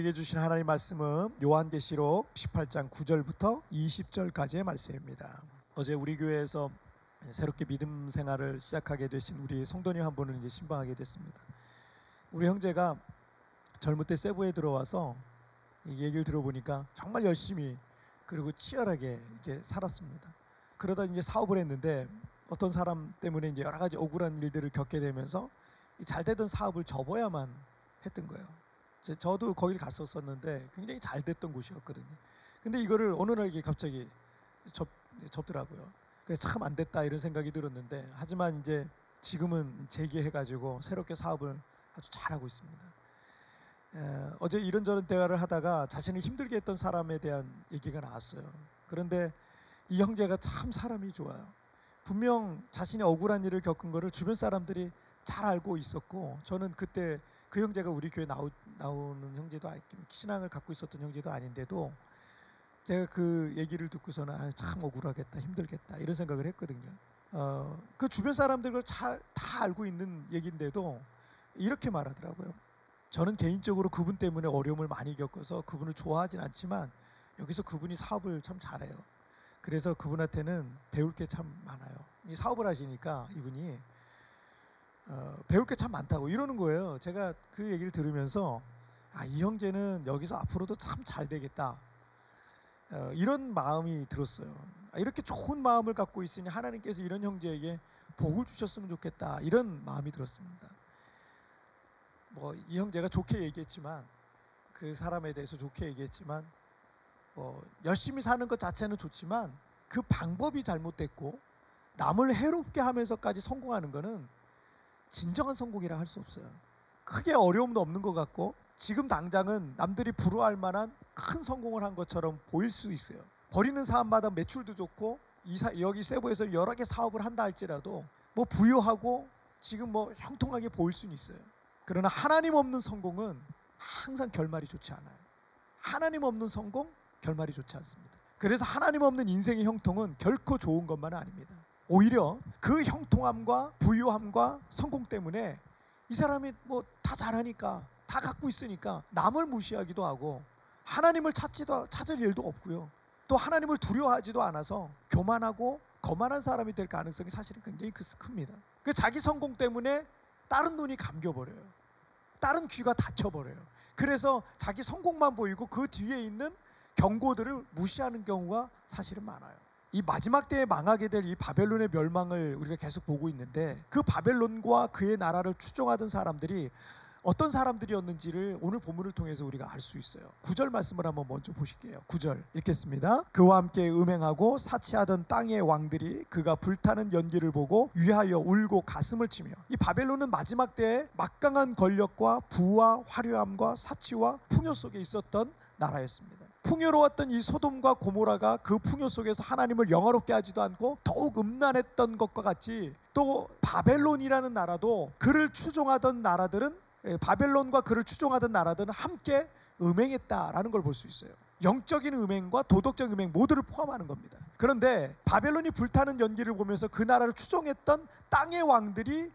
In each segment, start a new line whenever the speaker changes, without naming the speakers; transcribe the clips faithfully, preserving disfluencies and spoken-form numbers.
우리에게 주신 하나님의 말씀은 요한계시록 십팔 장 구 절부터 이십 절까지의 말씀입니다. 어제 우리 교회에서 새롭게 믿음 생활을 시작하게 되신 우리 성도님 한 분을 이제 신방하게 됐습니다. 우리 형제가 젊을 때 세부에 들어와서 이 얘기를 들어보니까 정말 열심히 그리고 치열하게 이렇게 살았습니다. 그러다 이제 사업을 했는데 어떤 사람 때문에 이제 여러 가지 억울한 일들을 겪게 되면서 잘 되던 사업을 접어야만 했던 거예요. 저도 거길 갔었었는데 굉장히 잘 됐던 곳이었거든요. 근데 이거를 어느 날 이게 갑자기 접, 접더라고요. 그래서 참 안 됐다 이런 생각이 들었는데, 하지만 이제 지금은 재기해가지고 새롭게 사업을 아주 잘하고 있습니다. 에, 어제 이런저런 대화를 하다가 자신을 힘들게 했던 사람에 대한 얘기가 나왔어요. 그런데 이 형제가 참 사람이 좋아요. 분명 자신이 억울한 일을 겪은 거를 주변 사람들이 잘 알고 있었고, 저는 그때 그 형제가 우리 교회 나오, 나오는 형제도 아니, 신앙을 갖고 있었던 형제도 아닌데도 제가 그 얘기를 듣고서는 아, 참 억울하겠다, 힘들겠다 이런 생각을 했거든요. 어, 그 주변 사람들을 잘 다 알고 있는 얘기인데도 이렇게 말하더라고요. 저는 개인적으로 그분 때문에 어려움을 많이 겪어서 그분을 좋아하진 않지만 여기서 그분이 사업을 참 잘해요. 그래서 그분한테는 배울 게 참 많아요. 이 사업을 하시니까 이분이 어, 배울 게 참 많다고 이러는 거예요. 제가 그 얘기를 들으면서 아, 이 형제는 여기서 앞으로도 참 잘 되겠다, 어, 이런 마음이 들었어요. 아, 이렇게 좋은 마음을 갖고 있으니 하나님께서 이런 형제에게 복을 주셨으면 좋겠다, 이런 마음이 들었습니다. 뭐 이 형제가 좋게 얘기했지만, 그 사람에 대해서 좋게 얘기했지만, 뭐 열심히 사는 것 자체는 좋지만 그 방법이 잘못됐고 남을 해롭게 하면서까지 성공하는 거는 진정한 성공이라 할 수 없어요. 크게 어려움도 없는 것 같고 지금 당장은 남들이 부러워할 만한 큰 성공을 한 것처럼 보일 수 있어요. 버리는 사람마다 매출도 좋고 이사, 여기 세부에서 여러 개 사업을 한다 할지라도 뭐 부유하고 지금 뭐 형통하게 보일 수는 있어요. 그러나 하나님 없는 성공은 항상 결말이 좋지 않아요. 하나님 없는 성공, 결말이 좋지 않습니다. 그래서 하나님 없는 인생의 형통은 결코 좋은 것만은 아닙니다. 오히려 그 형통함과 부유함과 성공 때문에 이 사람이 뭐 다 잘하니까, 다 갖고 있으니까 남을 무시하기도 하고 하나님을 찾지도 찾을 일도 없고요. 또 하나님을 두려워하지도 않아서 교만하고 거만한 사람이 될 가능성이 사실은 굉장히 큽니다. 그 자기 성공 때문에 다른 눈이 감겨버려요. 다른 귀가 닫혀버려요. 그래서 자기 성공만 보이고 그 뒤에 있는 경고들을 무시하는 경우가 사실은 많아요. 이 마지막 때에 망하게 될 이 바벨론의 멸망을 우리가 계속 보고 있는데, 그 바벨론과 그의 나라를 추종하던 사람들이 어떤 사람들이었는지를 오늘 본문을 통해서 우리가 알 수 있어요. 구 절 말씀을 한번 먼저 보실게요. 구 절 읽겠습니다. 그와 함께 음행하고 사치하던 땅의 왕들이 그가 불타는 연기를 보고 위하여 울고 가슴을 치며, 이 바벨론은 마지막 때에 막강한 권력과 부와 화려함과 사치와 풍요 속에 있었던 나라였습니다. 풍요로웠던 이 소돔과 고모라가 그 풍요 속에서 하나님을 영화롭게 하지도 않고 더욱 음란했던 것과 같이, 또 바벨론이라는 나라도 그를 추종하던 나라들은, 바벨론과 그를 추종하던 나라들은 함께 음행했다라는 걸 볼 수 있어요. 영적인 음행과 도덕적 음행 모두를 포함하는 겁니다. 그런데 바벨론이 불타는 연기를 보면서 그 나라를 추종했던 땅의 왕들이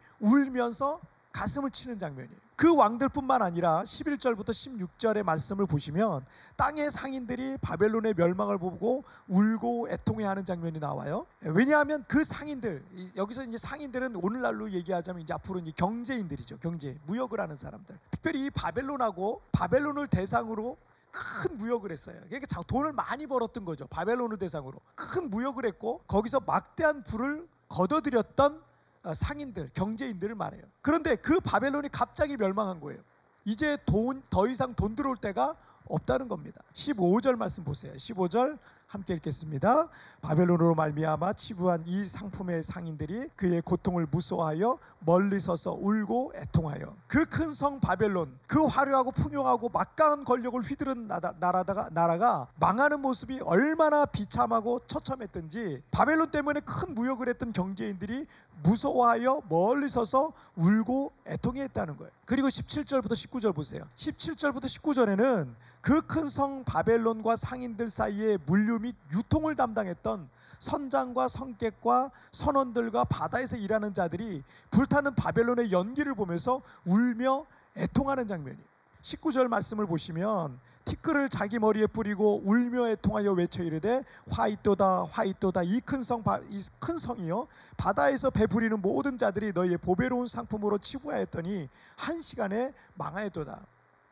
울면서 가슴을 치는 장면이에요. 그 왕들뿐만 아니라 십일 절부터 십육 절의 말씀을 보시면 땅의 상인들이 바벨론의 멸망을 보고 울고 애통해하는 장면이 나와요. 왜냐하면 그 상인들, 여기서 이제 상인들은 오늘날로 얘기하자면 이제 앞으로 이제 경제인들이죠. 경제, 무역을 하는 사람들. 특별히 이 바벨론하고 바벨론을 대상으로 큰 무역을 했어요. 그러니까 돈을 많이 벌었던 거죠. 바벨론을 대상으로 큰 무역을 했고 거기서 막대한 부를 거둬들였던 상인들, 경제인들을 말해요. 그런데 그 바벨론이 갑자기 멸망한 거예요. 이제 돈, 더 이상 돈 들어올 때가 없다는 겁니다. 십오 절 말씀 보세요. 십오 절 함께 읽겠습니다. 바벨론으로 말미암아 치부한 이 상품의 상인들이 그의 고통을 무서워하여 멀리 서서 울고 애통하여, 그 큰 성 바벨론, 그 화려하고 풍요하고 막강한 권력을 휘두른 나라다가, 나라가 망하는 모습이 얼마나 비참하고 처참했던지 바벨론 때문에 큰 무역을 했던 경제인들이 무서워하여 멀리 서서 울고 애통했다는 거예요. 그리고 십칠 절부터 십구 절 보세요. 십칠 절부터 십구 절에는 그 큰 성 바벨론과 상인들 사이에 물류 및 유통을 담당했던 선장과 성객과 선원들과 바다에서 일하는 자들이 불타는 바벨론의 연기를 보면서 울며 애통하는 장면이에요. 십구 절 말씀을 보시면 티끌을 자기 머리에 뿌리고 울며 애통하여 외쳐 이르되 화 있도다 화 있도다 이 큰 성 이 큰 성이요 바다에서 배부리는 모든 자들이 너희의 보배로운 상품으로 치부하였더니 한 시간에 망하였도다.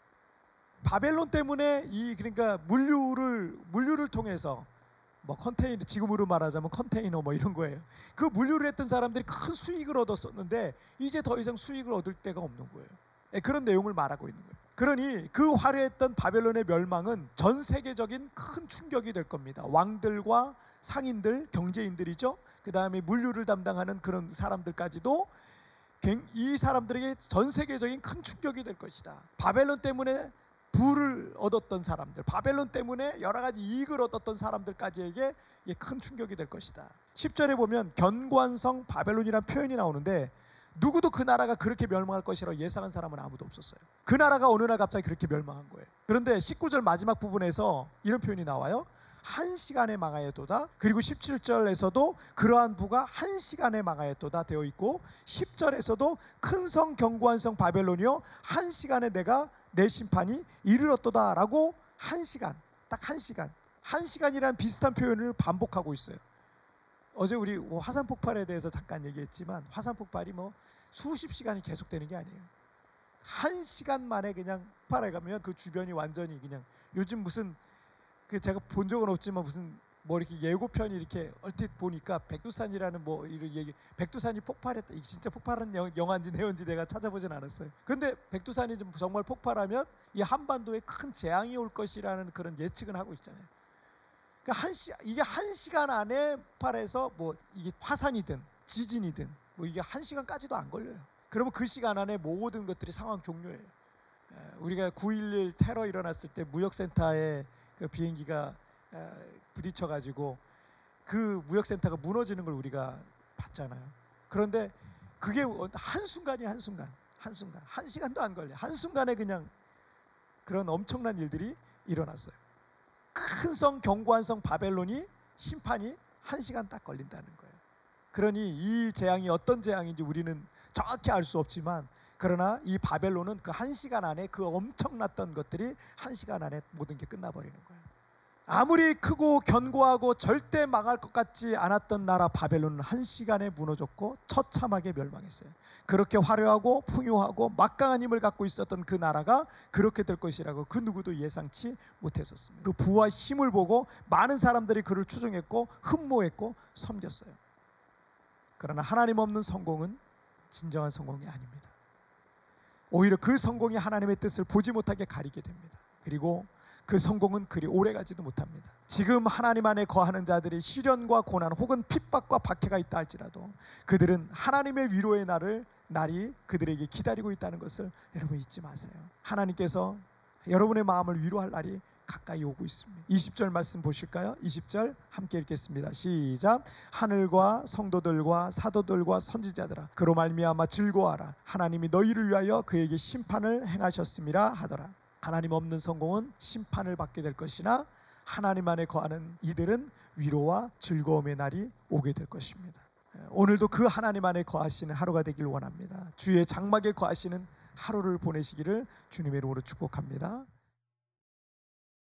바벨론 때문에 이 그러니까 물류를 물류를 통해서 뭐 컨테이너, 지금으로 말하자면 컨테이너 뭐 이런 거예요. 그 물류를 했던 사람들이 큰 수익을 얻었었는데 이제 더 이상 수익을 얻을 데가 없는 거예요. 그런 내용을 말하고 있는 거예요. 그러니 그 화려했던 바벨론의 멸망은 전 세계적인 큰 충격이 될 겁니다. 왕들과 상인들, 경제인들이죠. 그 다음에 물류를 담당하는 그런 사람들까지도 이 사람들에게 전 세계적인 큰 충격이 될 것이다. 바벨론 때문에 부를 얻었던 사람들, 바벨론 때문에 여러 가지 이익을 얻었던 사람들까지에게 큰 충격이 될 것이다. 십 절에 보면 견고한성 바벨론이라는 표현이 나오는데 누구도 그 나라가 그렇게 멸망할 것이라고 예상한 사람은 아무도 없었어요. 그 나라가 어느 날 갑자기 그렇게 멸망한 거예요. 그런데 십구 절 마지막 부분에서 이런 표현이 나와요. 한 시간에 망하였도다. 그리고 십칠 절에서도 그러한 부가 한 시간에 망하였도다 되어 있고 십 절에서도 큰 성 견고한 성 바벨론이요 한 시간에 내가 내 심판이 이르렀도다 라고 한 시간, 딱 한 시간 한 시간이라는 비슷한 표현을 반복하고 있어요. 어제 우리 화산 폭발에 대해서 잠깐 얘기했지만 화산 폭발이 뭐 수십 시간이 계속되는 게 아니에요. 한 시간 만에 그냥 폭발해 가면 그 주변이 완전히 그냥 요즘 무슨 그 제가 본 적은 없지만 무슨 뭐 이렇게 예고편이 이렇게 얼핏 보니까 백두산이라는 뭐 이런 얘기, 백두산이 폭발했다. 이게 진짜 폭발한 영화인지 내용인지 내가 찾아보진 않았어요. 근데 백두산이 좀 정말 폭발하면 이 한반도에 큰 재앙이 올 것이라는 그런 예측은 하고 있잖아요. 그러니까 한 시, 이게 한 시간 안에 폭발해서 뭐 이게 화산이든 지진이든 뭐 이게 한 시간까지도 안 걸려요. 그러면 그 시간 안에 모든 것들이 상황 종료예요. 우리가 구일일 테러 일어났을 때 무역센터에 그 비행기가 부딪혀가지고 그 무역센터가 무너지는 걸 우리가 봤잖아요. 그런데 그게 한순간이 한순간 한순간 한 시간도 안 걸려. 한순간에 그냥 그런 엄청난 일들이 일어났어요. 큰 성 견고한 성 바벨론이 심판이 한 시간 딱 걸린다는 거예요. 그러니 이 재앙이 어떤 재앙인지 우리는 정확히 알 수 없지만 그러나 이 바벨론은 그 한 시간 안에 그 엄청났던 것들이 한 시간 안에 모든 게 끝나버리는 거예요. 아무리 크고 견고하고 절대 망할 것 같지 않았던 나라 바벨론은 한 시간에 무너졌고 처참하게 멸망했어요. 그렇게 화려하고 풍요하고 막강한 힘을 갖고 있었던 그 나라가 그렇게 될 것이라고 그 누구도 예상치 못했었습니다. 그 부와 힘을 보고 많은 사람들이 그를 추종했고 흠모했고 섬겼어요. 그러나 하나님 없는 성공은 진정한 성공이 아닙니다. 오히려 그 성공이 하나님의 뜻을 보지 못하게 가리게 됩니다. 그리고 그 성공은 그리 오래가지도 못합니다. 지금 하나님 안에 거하는 자들이 시련과 고난 혹은 핍박과 박해가 있다 할지라도 그들은 하나님의 위로의 날을 날이 그들에게 기다리고 있다는 것을 여러분 잊지 마세요. 하나님께서 여러분의 마음을 위로할 날이 가까이 오고 있습니다. 이십 절 말씀 보실까요? 이십 절 함께 읽겠습니다. 시작. 하늘과 성도들과 사도들과 선지자들아 그로 말미암아 즐거워하라. 하나님이 너희를 위하여 그에게 심판을 행하셨음이라 하더라. 하나님 없는 성공은 심판을 받게 될 것이나 하나님 안에 거하는 이들은 위로와 즐거움의 날이 오게 될 것입니다. 오늘도 그 하나님 안에 거하시는 하루가 되길 원합니다. 주의 장막에 거하시는 하루를 보내시기를 주님의 이름으로 축복합니다.